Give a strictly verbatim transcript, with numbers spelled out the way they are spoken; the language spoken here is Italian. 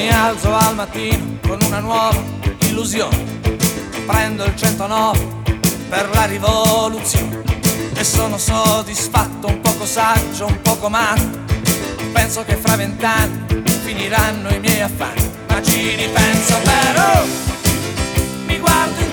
Mi alzo al mattino con una nuova illusione, prendo il centonove per la rivoluzione e sono soddisfatto, un poco saggio, un poco matto. Penso che fra vent'anni finiranno i miei affanni, ma ci ripenso però, mi guardo